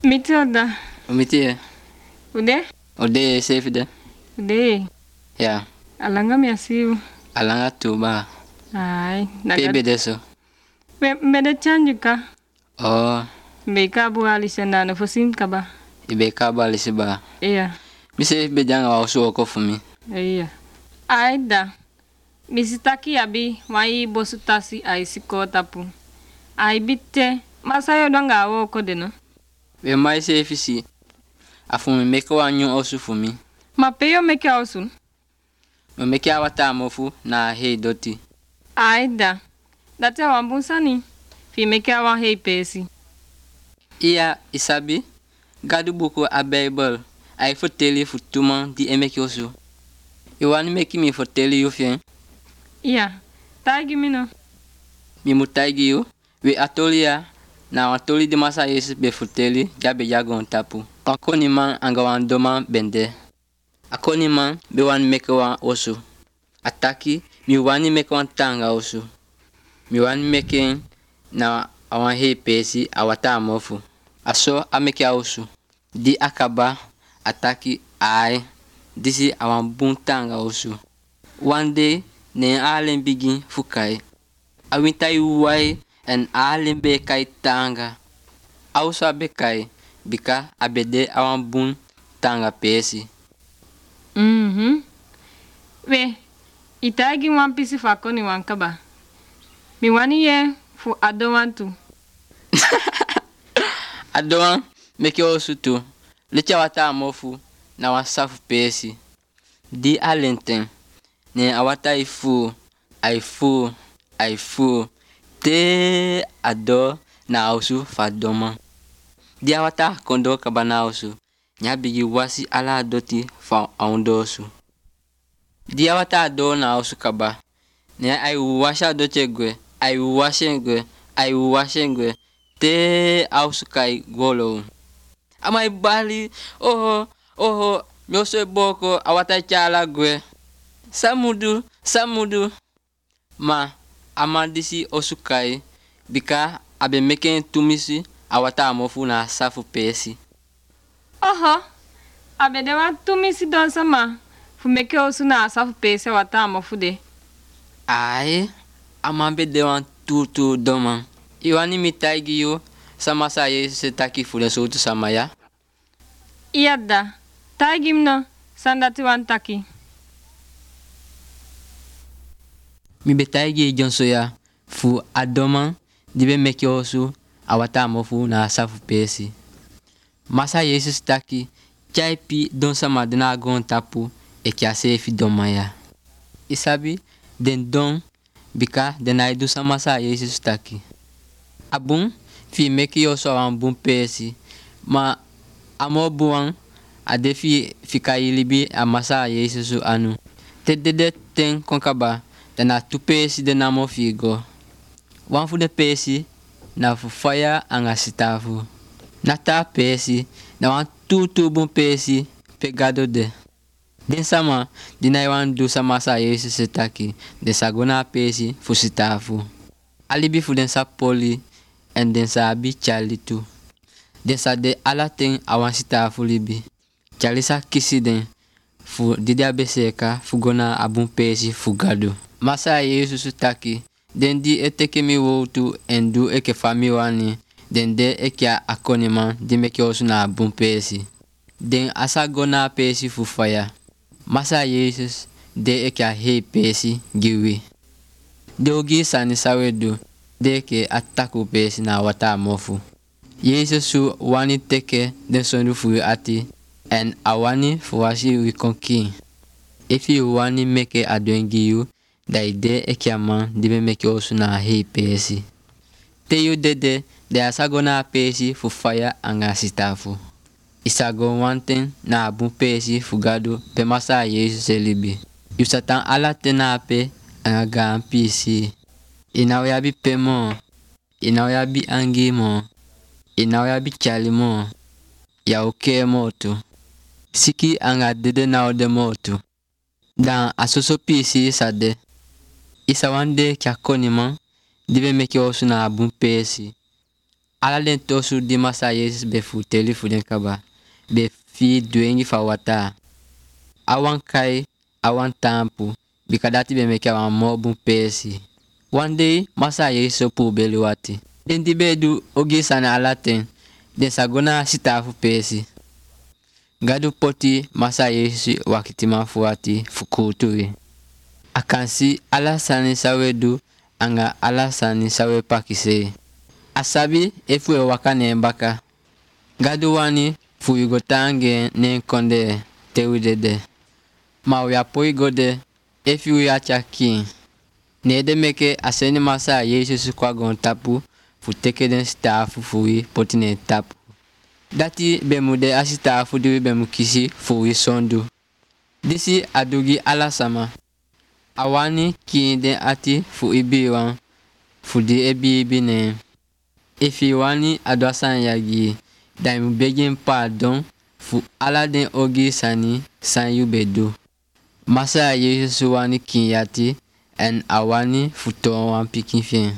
Matilda, Omitie. ude? Ode safe de. Ude. Ya. Alanga mi asiu. Alanga tuba. Ai, Pebe deso. Mede chanjuka. Oh. Beka bu alisenda no fosim kaba. Ibe kaba lisiba. Iya. Mise be janga wa so oko fumi. Iya. Aida. Misitaki abi wai bosutasi ai sikotapu. Ai bitte. Masayo donga wo kodeno. Be mai safe si. Afumi meke wa nyu osu fumi. Ma peyo meke ausun. Me meke awata mofu na hei doti. Aida. Date wambusani. Fi meke awa hei pesi. Iya isabi. Gadu buku a Bible. Ai foteli futuman di emeke osu. Iwani meki mi foteli yufien. Iya. Tagi mino. Mi mutaigi yu. We atolia. Na atoli de masa yesu be foteli. Jabe jagon tapu. Akoni man anga wan doman bende. Akoni man be wan meke wan osu. Ataki mi wani meke wan tanga osu. Mi wani meke na awan hei pesi awata amofu. Aso ameke a osu. Di akaba ataki ai. Disi awan bun tanga osu. One day ne alen bigin fukai. Awintai uwai en alen be kai tanga. Auso abekai bika abede awan bun tanga pesi. We, itagi wampisi fakoni wankaba. Mi wani ye fu adowantu. Adoan meke osu tu. Lecha wata amofu na wasafu pesi. Di alenten. Ne awata ifu. Te ado na ausu fadoma. Di awata kondo kabana ausu. Nya bigi wasi ala doti fa aundosu. Di awata ado na ausu kaba. Ne ai washa doche gwe. Ai washengwe. Te ausu kai golo. Amai bali. Oho. Nyose boko awata chala gwe. Samudu. Ma amadisi osukai. Bika abe meken tumisi awata amofu na safu pesi. Oho, abede wa tumisi don sama. Fu meke osu na asafu pese wata amofude. Ai, amambe dewan tutu doman. Iwani mitaigi yo, samasa ye se taki fulen sotu samaya. Iyada, tagi mno, sandati wantaki. Mi betaigi jonsoya, fu adoman, dibe meke osu, awata amofu na safu pesi. Masa Yesus taki, chaipi don sama dena agon tapu, e kia sefi domaya. Isabi, den don, bika dena idu sama sa Yesus taki. Abun, fi meke osu awan bun pesi, ma amo buang, adefi fika ilibi amasa Yesus anu. Te dede ten konkaba, dena tu pesi dena mo figo. Wan fu de pesi, na fu faya anga sitafu. Na ta pesi, na wan tutu bun pesi, pegado de. Den sama, dina wan du sama sa Yesus setaki, de sagona pesi fu sitafu. Alibi fu den sa poli, en den sa abi chali tu. Den sa de alaten awan sitafu libi. Chali sa kisi den, fu didi abeseka, fu gona abun pesi fu gado. Masa Yesus setaki, den di eteke mi wotu en du eke fami wani. Den de eke akoniman di meke osu na abun pesi. Den asa gona pesi fu faya. Masa Yesus de eke hei pesi giwi. De ogi sani sawedu de eke ataku pesi na wata amofu. Yesus su wani teke den sondu fu ati en awani fu wasi wikonki. Efi wani meke adwengi yu da ide eke aman di meke osu na hei pesi. Te yu de asago na pesi fu faya anga sitafu. Isago wanten na abun pesi fu gado pe masa Yesus elibi. Yu satan ala tenape anga gampisi. Ina yabi pemo. Ina yabi angi mo. Ina yabi chali mo. Ya oke motu. Siki anga dede na ode motu. Dan asoso pisi sade. Isa wande kya koni man. Dibe meke osu na abun pesi. Ala den tosu di Massa Yesus be fu teli fu den kaba. Be fi duengi fa wata. Awan kai, awan tampu. Bikadati be meke awan mobun pesi. One day, Massa Yesus pu beli wati. Den di bedu ogi sana alaten. Den sagona sitafu pesi. Gadu poti Massa Yesus wakitima fu wati fu kuturi. Akansi ala sani sawedu anga ala sani sawe pakise. Asabi efu wakane mbaka. Gadu wani fu yugotange nenkonde tewidede. Ma uyapo igode efu uyachaki. Nede meke aseni Massa Yesus kwa gon tapu fu teke den stafu fui potine tapu. Dati bemude asitafu diwi bemukisi fui sondu. Disi adugi ala sama. Awani kinde ati fu ibiwan fu di ebi ne. Efi wani adwasan yagi daimu begin pardon fu ala den ogi sani san yubedu. Massa Yesus wani kinyati en awani fu ton wan pikin fien.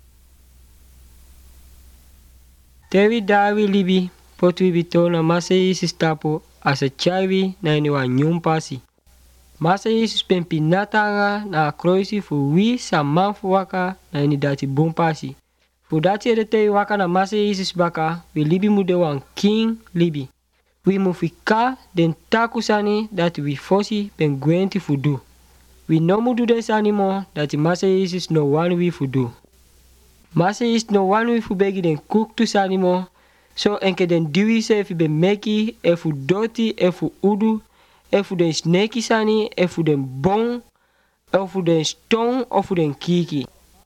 Tewi dawi libi potwi bitona Massa Yesus tapo asa chawi na ni wa nyumpasi. Massa Yesus pempi natanga na kroisi fu wi sa manfu waka na ni dati bumpasi. Fu dati edete waka na Massa Yesus baka we libi mude wan king libi. We mufika den takusani dati we fosi ben gwenti fu du. We no mudu den sani mo dati Massa Yesus no wanu we fu du. Massa Yesus no wanu we fu begi den cook tu sani mo. So enke den diwi se fi ben meki efu doti efu udu. Efu den sneki sani, efu den bon, efu den stone, efu den kiki.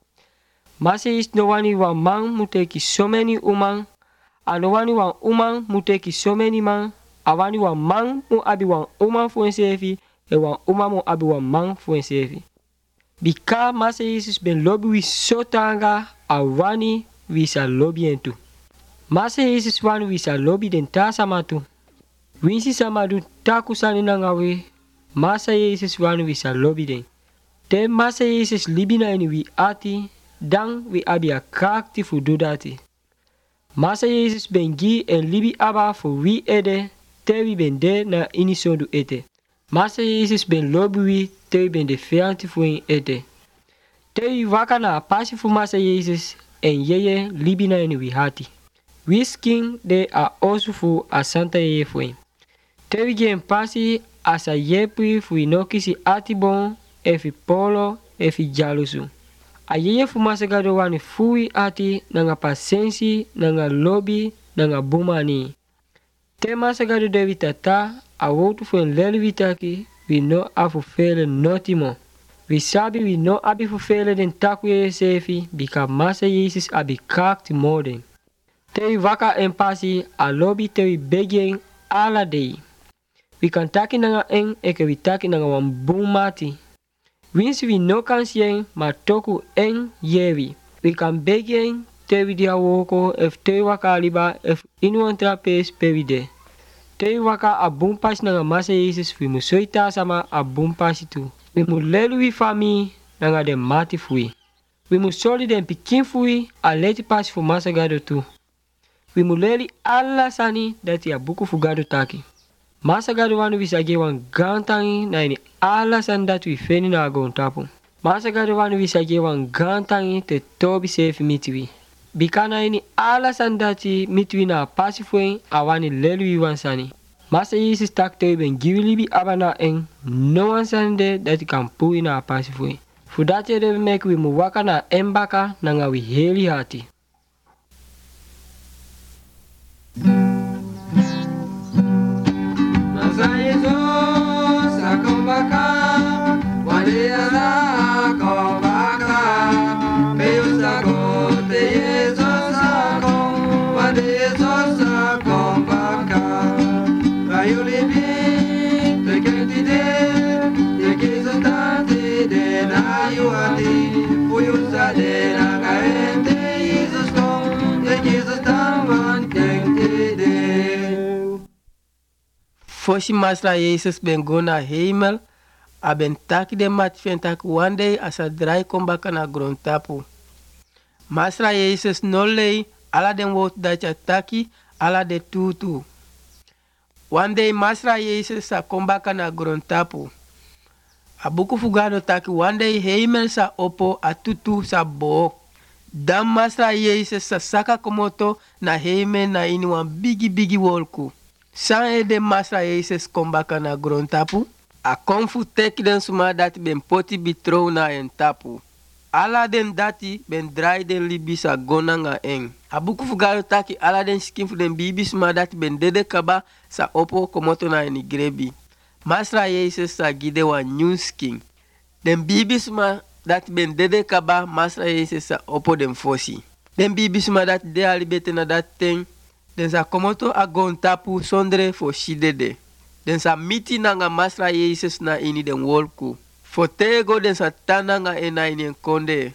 Massa Yesus no wani wan man muteki so many umang. Ano wani wan umang muteki so many man. Awani wan man mu abi wan umang fu ensefi. E wan umang mu abi wan man fu ensefi. Bika Massa Yesus ben lobby wi sotanga. Awani wi sa lobby entu. Massa Yesus wani wi sa lobby den ta samatu. Winsi samadu taku sani nangawe. Massa Yesus wanu wisa lobby den. Te Massa Yesus libina eni wi ati. Dan wi abi a kakti fu dudati. Massa Yesus bengi en libi aba fu wi ede. Te wi ben de na ini sondu ete. Massa Yesus ben lobby wi. Te wi ben de feanti fu en ete. Te wi waka na apasi fu Massa Yesus. En yeye libina eni wi hati. Wis king de a osu fu a santa yeye fu en. Tewi gen pasi asa yepi fu inokisi atibon, efi polo, efi jalusu. Ayeye fu Massa gado wani fui ati nanga pasensi, nanga lobby, nanga bumani. Te Massa gado dewi tata, awotu fu en lelu vitaki, we no afu fele notimo. We sabi we no abi fu fele den taku ye sefi, bika Massa Yesus abi kakti moden. Tewi waka en pasi, a lobby tewi begien ala dei. We kan taki nanga eng eke we taki nanga wan boom mati. Winsi we no kan sien ma toku eng yewi. We kan begien tewi dia woko ef tewi waka aliba ef inuan trapes pewide. Tewi waka a boom pas nanga Massa Yesus we musoita sama a boom pasi tu. We mu lelu we fami nanga den mati fui. We mu soli den pikin fui a leti pas fu Massa gado tu. We mu leli alla sani dati a buku fu gado taki. Massa gado wanu wisage wan gantangi na ini ala sandat wi feni na agon tapu. Massa gado wanu wisage wan gantangi te tobi sefi mitwi. Bikana ini ala sandati mitwi na pasifuen awani lelu wi wansani. Massa Yesus tak te ben giwilibi abana eng no wansande dati kampu ina pasifuen. Fudate de mek wi mu waka na embaka na nga wi heli hati. Fosi Massa Yesus ben go na hemel, a ben taki de mat tak one day asa drai kombaka na grond tapu. Massa Yesus no lei ala den woord dat je taki, ala de tutu. One day Masra Jezus sa kombaka na grontapu. Abuku fugado taki one day heimel sa opo a tutu sa bo. Dan Masra Jezus sa saka komoto na heimel na ini wan bigi wolku. San e de Masra Jezus kombaka na grontapu. A konfu teki den suma dati ben poti bitrou na en tapu. Ala den dati ben drai den libi sa gona nga eng. Abuku fugado taki ala den skinfu den bibi suma dati ben dede kaba sa opo komoto na eni grebi. Masra Jezus sa gide wa new skin. Den bibi suma dati ben dede kaba Masra Jezus sa opo den fosi. Den bibi suma dati de alibete na dati ten. Den sa komoto a gon tapu sondre fo shidede. Den sa miti na nga Masra Jezus na ini den wolku. Fotego den sa tana nga ena ini konde.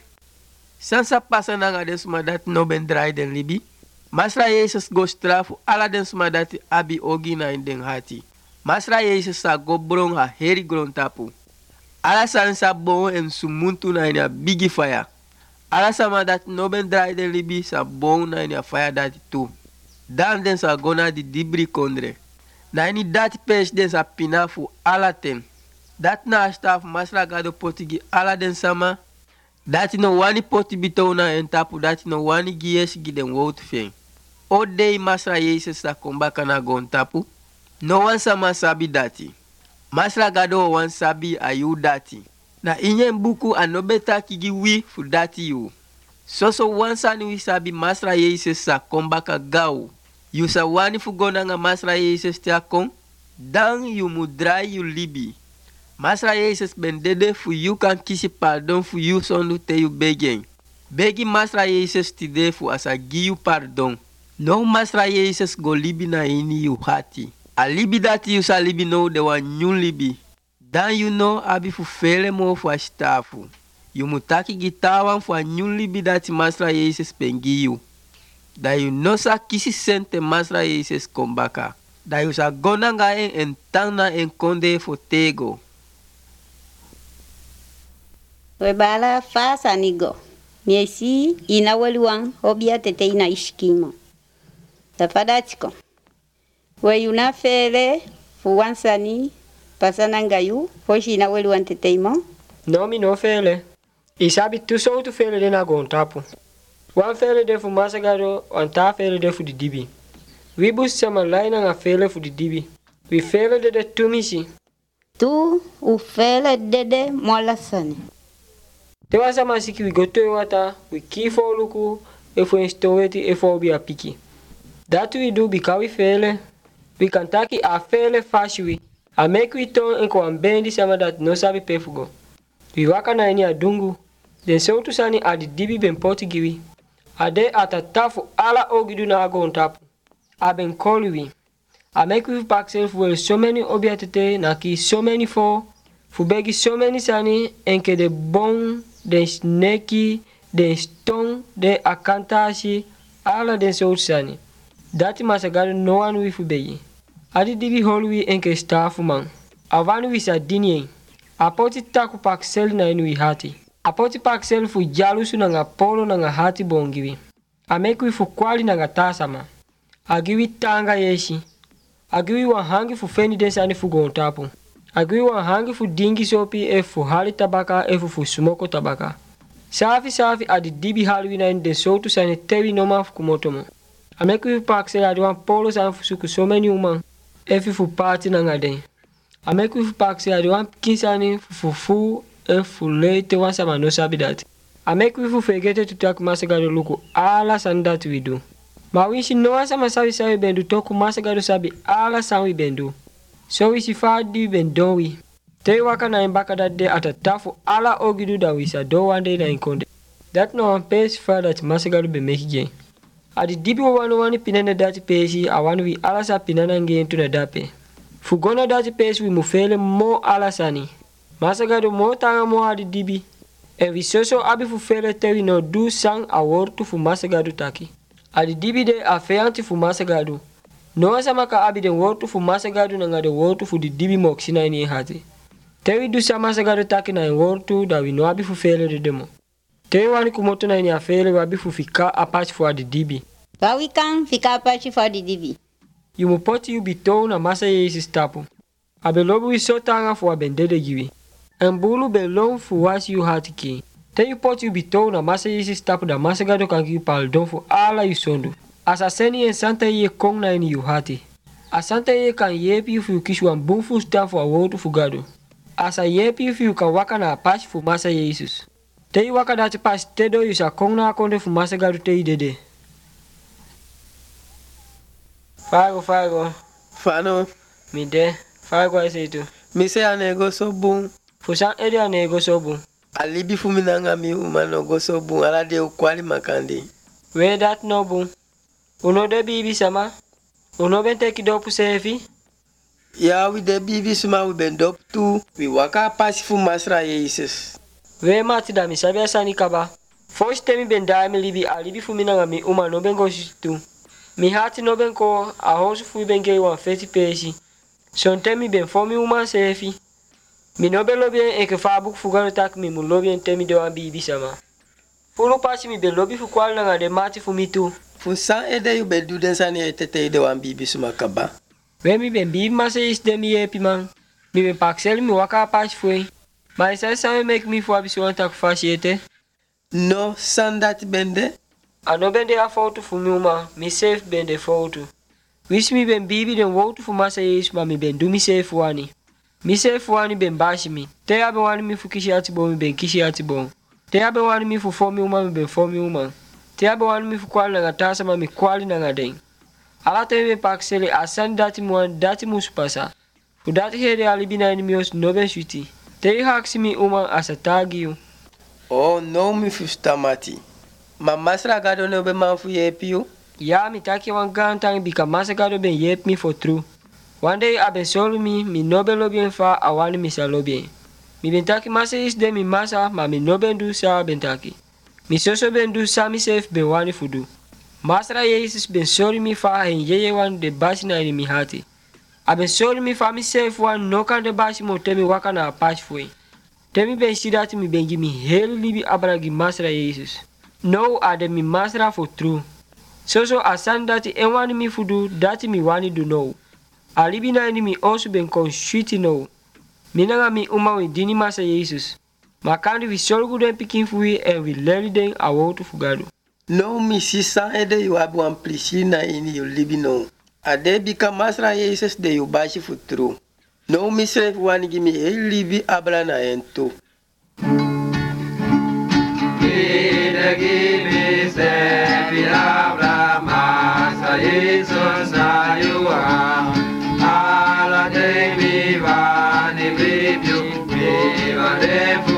Sansa pasa na nga den suma dati no ben drai den libi. Masra Jezus go strafu ala den suma dati abi ogi na in den hati. Masra Jezus sa go brong ha heri gron tapu. Ala sansa bon en sumuntu na in a bigi fire. Ala sama dati no ben drai den libi sa bon na in a fire dati tu. Dan den sa gona di dibri kondre. Na ini dati pes den sa pinafu ala ten. Dat na staff Masra gado potigi ala den sama. Dati no wani poti bito na en tapu dati no wani gies giden wout fen. O day Masra Jezus sa kombaka na gon tapu. No wan sama sabi dati. Masra gado wan sabi ayu dati. Na inyen buku anobeta kigi wi fu dati yu. Soso wan sani wi sabi Masra Jezus sa kombaka gau. Yu sa wani fu gona nga Masra Jezus tia kon. Dan yu mudrai yu libi. Masra Jezus ben dede fu yu kan kisi pardon fu yu sondu te yu begen. Begi Masra Jezus tide fu asa gi yu pardon. No Masra Jezus go libi na ini yu hati. A libi dati yu sa libi no de wan nyun libi. Dan yu no abi fu fele mo fu a stafu. Yu mutaki gitawan fu a nyun libi dati Masra Jezus pengi yu. Da yu no sa kisi sente Masra Jezus kombaka. Da yu sa gona nga en tang na en konde fu tego. Webala fasa nigo. Miesi ina waluang obia tete ina ishkimo. Tafadatiko. Weyuna fele fuwansani pasana ngayu hoshi ina waluang tete imo. No mi no fele. Isabi tu so tu fele de na gon tapu. Wan fele de fu masagado wan ta fele de fu di dibi. We bus sama laina nga fele fu di dibi. We fele de tumisi. Tu u fele dede molasani. Te wasa masiki we goto wata, we kifo luku, efo instoweti efo obi apiki. That we do bika we fele, we kan taki a fele fashiwi. A make we ton enko ambendi sama dat no sabi pefugo. We waka na ini adungu, den sautu sani adi dibi ben poti giwi. Ade atatafu ala ogidu na agon tapu. A ben koliwi. A make we paksel fuel so many obi atete na ki so many fo, fu begi so many sani enke de bon, den sneki, den stong, den akantashi, ala den sani. Dati masagado no anu wi fu begi. Adi dibi holwi enke stafu man. Avanu wi sa dinien. Apoti taku paksel na inu wi hati. Apoti paksel fu jalusu na nga polo na nga hati bongiwi. Ameku wi fu kwali na nga tasama. Agiwi tanga yeshi. Agiwi wahangi fu feni den sani fu gontapu. Agiwi wahangi fu dingi sopi fu hali tabaka fu sumoko tabaka. Safi adi dibi halwi na den sotu sani tewi noma fu kumotomo. Ameku wi paksel adi wan polo sani fu suku so many uman fu party na nga den. Ameku wi paksel adi wan kinsani fu fu leite wan sama no sabi dati. Ameku wi fu fegete tutaku masagado luku ala san dati we do. Ma wishi no wan sama sabi bendu toku masagado sabi ala san we bendu. So we si fadi ben donwi. Te waka na imbaka dat de atatafu ala ogidu da wisa do wande na inkonde. Dat no one pesi fa dat masagado be meki gen. Adi dibi wani pinana dati pesi awanu wi ala sa pinana ngen tu na dape. Fugona dati pesi wi mufele mo ala sani. Masagado mo tanga mo adi dibi. En wi soso abi fufele te wi no du sang awortu fu masagado taki. Adi dibi de afeanti fu masagado. No sama ka abi den wortu fu masagado na ngade wortu fu di dibi moksina ini hati. Tewi du sama masagado taki na wortu da wi no abi fu fele de demo. Tewi wani kumoto na ini afele wabi fu fika apach fu adi dibi. Wawikan fika apache for the divi. You mo poti you bitou na masa Jesus tapo. Abe lobu wi sotanga fu abendede giwi. En bulu be long fu wasi you hati ki. Ten you poti you bitou na masa Jesus tapo da masa gado kan ki pardon fu ala you sondo. Asa seni en santa ye kong na ini you hati. Asanta ye kan yepi fu you kish wan boom fu stan fu a wotu fu gado. Asa yepi fu you kan waka na apache fu masa Jesus. Ten you waka dati pas tedo you sa kong na akonde fu masa gado te i dede. Fago. Fano, Mi de. Fago ay se tu. mi se anego so bun. Fusan edi anego sobu. Alibi fuminanga mi umano go so bun. Ala de ukwali makandi. We dat no bu. Uno de bibi sama. Uno ben teki dopu sefi. Ya we de bibi suma we ben dop tu. We waka pasi fu masra Jesus. We mati da mi sabi asani kaba. Fosh temi ben da mi libi alibi fuminanga mi umano ben go tu. Mi hati no ben ko a hosu fu ben ge wan feti pesi. Son temi ben fomi uman sefi. Mi no ben lobien eke fabuk fugano tak mi mu lobien temi de wan bibi sama. Fulu pasi mi ben lobi fu kwal nanga de mati fu mi tu. Fu san ede you ben duden sani etete de wan bibi suma kaba. We mi ben bibi masa is de mi epi man. Mi ben paksel mi waka apache fwe. Ma isa sa me mi fu abisi wan tak fasiete. No san dat bende. Ano ben de a foto fu mi uma. Mi safe ben de foto. Wis mi ben bibi den wotu fu masa is ma mi ben du mi safe wani. Mi safe wani ben bashi mi. Te abe wani mi fu kishi ati bon mi ben kishi ati bon. Te abe wani mi fu fomi uma mi ben fomi uma. Te abe wani mi fu kwali nanga tasa ma mi kwali nanga den. Ala te mi paksele asan dati muan dati musupasa. Fu dati hede alibi na ini mios no ben shuti. Te i haksi mi uma asa tagi you. Oh no mi fu stamati. Ma masra gado no be man fu yepi you. Ya mi taki wan gantang bika masa gado ben yep mi for true. One day aben solu mi nobe lobien fa awani mi sa lobien. Mi ben taki masa is de mi masa ma mi noben du sa ben taki. Mi soso ben du sa mi safe ben wani fudu. Masra Jesus ben solu mi fa hen yeye wan de basi na ini mi hati. Aben solu mi fa mi safe wan nokan de basi mo temi waka na apache fwe. Temi ben sidati mi ben gimi helu libi abragi masra Jesus. No ade mi masra for true. Soso asan dati en wani mi fudu dati mi wani du no. Alibi na ini mi osu ben kon shuiti no. Minanga mi uma we dini masa Jesus. Makandi vi solgu den pikin fui en vi leri den awotu fugado. No mi si san ede you abu amplishi na ini you libi no. Ade bika masra Jesus de you bashi fu true. No mi sref wani gimi e libi abla na ento. Gimi sefi abla masa Jesus na you are. Ala de mi vani bibiu, mi vane